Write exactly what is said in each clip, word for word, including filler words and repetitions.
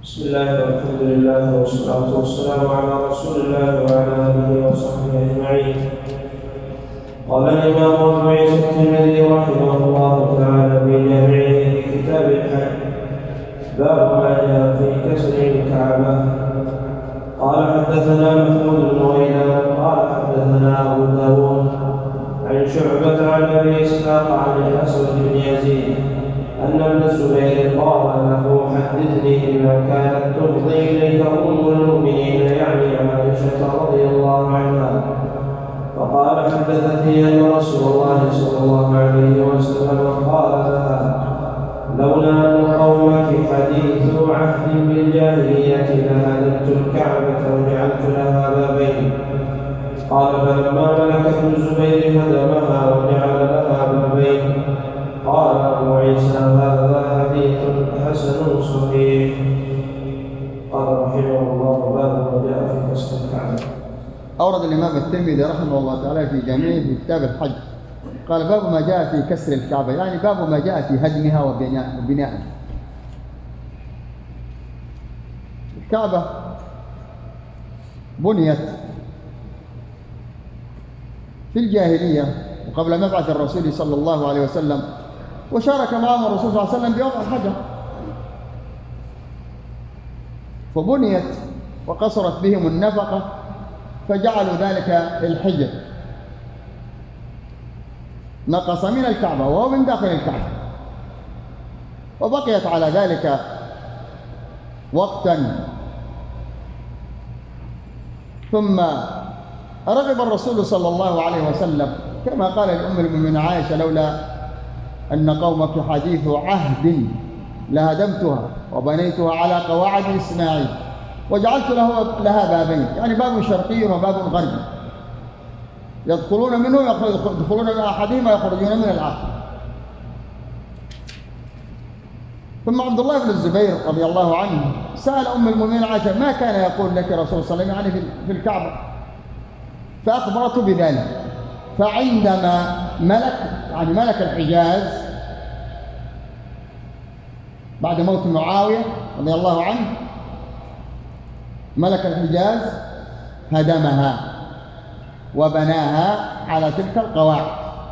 بسم الله والحمد لله والصلاة والسلام على رسول الله وعلى آله وصحبه أجمعين. قال الإمام أبو عيسى الترمذي رحمه الله تعالى في جامعه في كتاب الحج باب ما جاء في كسر الكعبة. قال حدثنا محمود بن غيلان قال حدثنا أبو داود عن شعبة عن أبي إسحاق عن الأسود بن يزيد أن ابن الزبير قال له حدثني بما كانت تفضي إليك أم المؤمنين يعني عائشة رضي الله عنها. فقال حدثتني أن رسول الله صلى الله عليه وسلم قال لها لولا أن قومك حديث عهد بالجاهلية لهدمت الكعبة وجعلت لها بابين. قال فلما ملك ابن الزبير هدمها وجعل لها بابين. قال أبو عيسى هذا حديث حسن صحيح. قال رحمه الله باب ما جاء في كسر الكعبة. أورد الإمام الترمذي رحمه الله تعالى في جامعه في كتاب الحج قال باب ما جاء في كسر الكعبة، يعني باب ما جاء في هدمها وبنائها. الكعبة بنيت في الجاهلية وقبل مبعث الرسول صلى الله عليه وسلم، وشارك معهم الرسول صلى الله عليه وسلم بوضع الحجر، فبنيت وقصرت بهم النفقة فجعلوا ذلك الحجر نقص من الكعبة وهو من داخل الكعبة، وبقيت على ذلك وقتا. ثم رغب الرسول صلى الله عليه وسلم كما قال لأم المؤمنين عائشة لولا أن قومك حديث عهد لهدمتها وبنيتها على قواعد إسماعيل وجعلت له لها بابين، يعني باب شرقي وباب غربي يدخلون منه يدخلون من أحدهما ويخرجون من الآخر. ثم عبد الله بن الزبير رضي الله عنه سأل أم المؤمنين عائشة ما كان يقول لك رسول صلى الله عليه وسلم يعني في الكعبة، فأخبرته بذلك. فعندما ملك يعني ملك الحجاز بعد موت معاوية رضي الله عنه، ملك الحجاز هدمها وبناها على تلك القواعد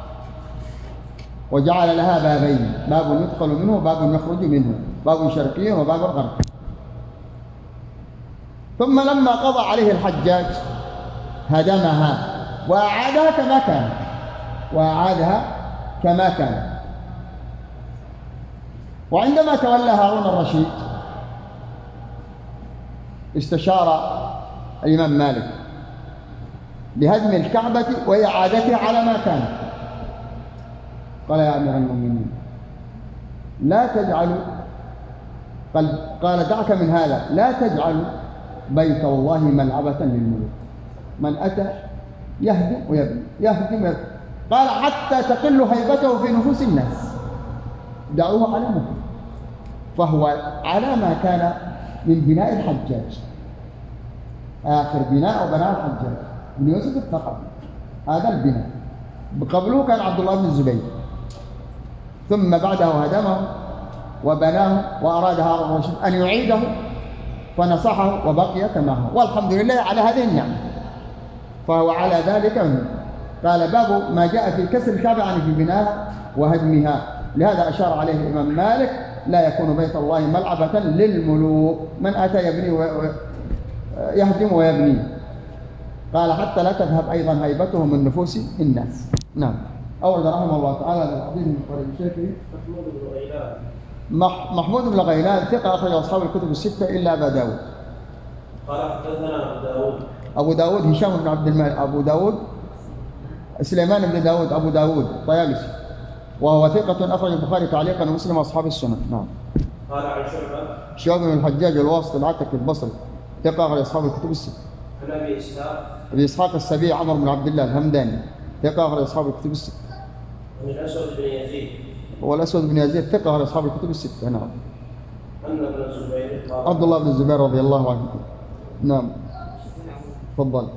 وجعل لها بابين، باب يدخل منه وباب يخرج منه، باب شرقي وباب غربي. ثم لما قضى عليه الحجاج هدمها وأعادها كما كانت وأعادها كما كانت. وعندما تولى هارون الرشيد استشار الإمام مالك بهدم الكعبة وإعادتها على ما كانت. قال يا أمير المؤمنين لا تجعلوا، قال, قال دعك من هذا، لا تجعلوا بيت الله ملعبة للملوك، من أتى يهدم ويبني يهدم ويبني. قال حتى تقل هيبته في نفوس الناس، دعوه على مكان، فهو على ما كان من بناء الحجاج، آخر بناء وبناء الحجاج بن يوسف الثقفي، هذا البناء. قبله كان عبد الله بن الزبير، ثم بعده هدمه وبناه وأراد هارون الرشيد أن يعيده فنصحه وبقي كما هو، والحمد لله على هذه النعمة، فهو على ذلك منه. قال باب ما جاء في كسر الكعبة يعني في بناء وهدمها. لهذا أشار عليه الإمام مالك لا يكون بيت الله ملعبة للملوك، من أتى يبني ويهدم ويبني. قال حتى لا تذهب أيضا هيبته من نفوس الناس. نعم. أورد رحمه الله تعالى هذا الحديث من طريق الشيخ محمود بن غيلان محمود بن غيلان ثقة أخرج أصحاب الكتب الستة إلا أبا داود. قال حدثنا أبو داود أبو داود هشام بن عبد الملك أبو داود سليمان بن داود أبو داود طيالسي، وهو ثقة أخرج البخاري تعليقا ومسلم وأصحاب السنن. نعم. قال عن شعبة شعبة بن الحجاج الواسط العتكي البصري ثقة أخرج أصحاب الكتب الستة. عن أبي إسحاق أبي إسحاق السبيعي عمرو بن عبد الله الهمداني ثقة أخرج أصحاب الكتب الستة. عن الأسود بن يزيد هو الأسود بن يزيد ثقة أخرج أصحاب الكتب الستة. نعم. أن ابن الزبير قال عبد الله بن الزبير رضي الله عنه. نعم. تفضل.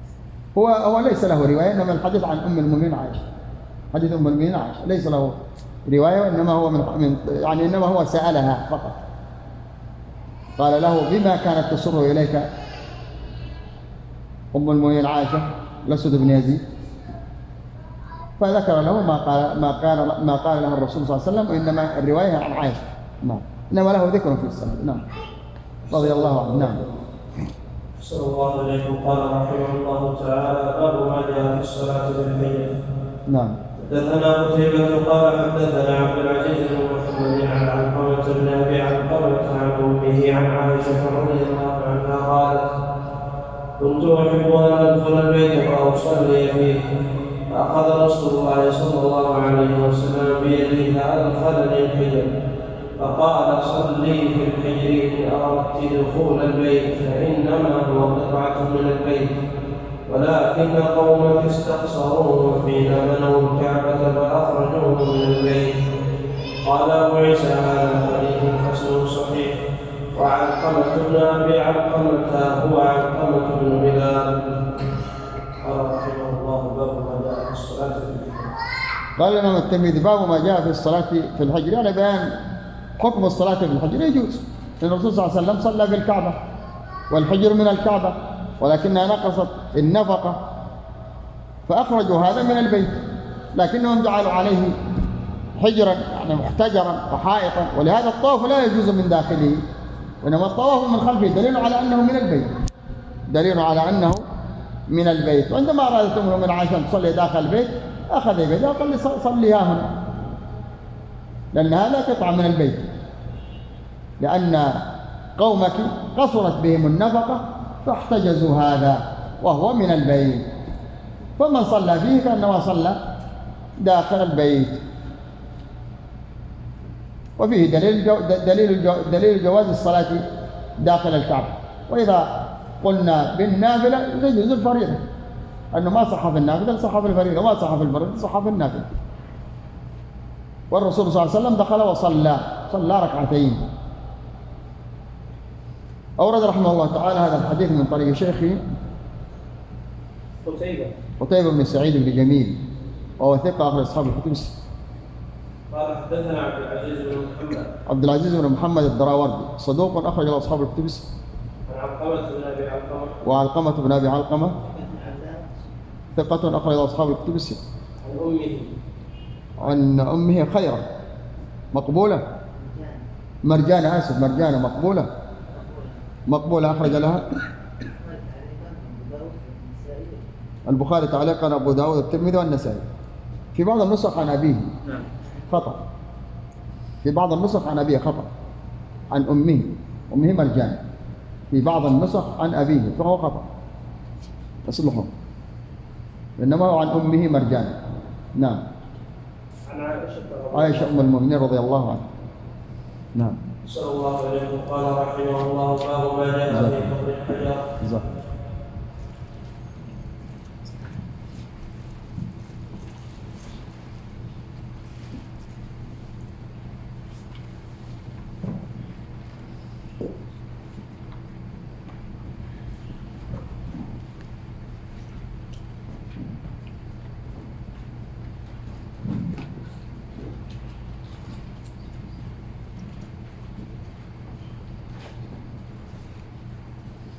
هو هو ليس له رواية، إنما الحديث عن أم المؤمنين عائشة، حديث أم المؤمنين عائشة ليس له رواية إنما هو من يعني إنما هو سألها فقط. قال له بما كانت تسر إليك أم المؤمنين عائشة الأسود بن يزيد؟ فذكر له ما قال ما قال ما قال له الرسول صلى الله عليه وسلم، وإنما الرواية عن عائشة. نعم، إنما له ذكر في الصلاة. نعم، رضي الله عنه. نعم. صلى الله عليه وسلم. قال رحمه الله تعالى: باب ما جاء في الصلاة في الحجر. نعم. حدثنا قتيبة قال حدثنا عبد العزيز بن محمد عن علقمة بن أبي علقمة عن أمه عن عائشة رضي الله عنها قالت: كنت أحب أن أدخل البيت فأصلي فيه، فأخذ رسول الله صلى الله عليه وسلم بيده فأدخلني الحجر، فقال: صلي في الحجر إن أردت دخول البيت، فإنما هو قطعة من البيت، ولكن قومك استقصروه حين بنوا الكعبة فأخرجوه من البيت. قال أبو عيسى: هذا حديث حسن صحيح. وعلقمة بن أبي علقمة هو علقمة بن بلال. قال رحمه الله: باب ما جاء في الصلاة في الحجر. قال الإمام الترمذي: باب ما جاء في الصلاة في الحجر، يعني بيان حكم الصلاة في الحجر. يجوز، لأن الرسول صلى الله عليه وسلم صلى في الكعبة، والحجر من الكعبة، ولكنها نقصت النفقة فأخرجوا هذا من البيت، لكنهم جعلوا عليه حجرا يعني محتجرا وحائطا، ولهذا الطواف لا يجوز من داخله، وإنما الطواف من خلفه، دليل على أنه من البيت، دليل على أنه من البيت. وعندما أرادت أم المؤمنين عشان تصلي داخل البيت أخذ يده وقال: صليها هنا، لأن هذا قطعة من البيت، لأن قومك قصرت بهم النفقة فاحتجزوا هذا وهو من البيت، فمن صلى فيه كأنما صلى داخل البيت. وفيه دليل جو دليل جو دليل جواز الصلاة داخل الكعبة. وإذا قلنا بالنافلة يجوز الفريضة، أنه ما صح في النافلة صح في الفريضة، وما صح في الفريضة صح في النافلة. والرسول صلى الله عليه وسلم دخل وصلى صلى ركعتين. أورد رحمه الله تعالى هذا الحديث من طريق شيخي قتيبة قتيبة بن سعيد بن جميل، وهو ثقة أخرج أصحاب الكتب الستة. قال حدثنا عبد العزيز بن محمد عبد العزيز بن محمد الدراوردي صدوق أخرج له أصحاب الكتب الستة. عن علقمة بن أبي علقمة وعلقمة بن أبي علقمة ثقة أخرج له أصحاب الكتب الستة. عن أمه عن أمه خيرا مقبولة مرجانة آسف مرجانة مقبولة مقبولة أخرج لها البخاري تعليقا، أبو داود، الترمذي، والنسائي. في بعض النسخ عن أبيه خطأ، في بعض النسخ عن أبيه خطأ، عن أمه أمه مرجان، في بعض النسخ عن أبيه فهو خطأ تصلحه، إنما هو عن أمه مرجان. نعم. عن عائشة عائشة أم المؤمنين رضي الله عنها. نعم. صلى الله عليه وسلم. قال رحمه الله: باب ما جاء في قبر الحجر.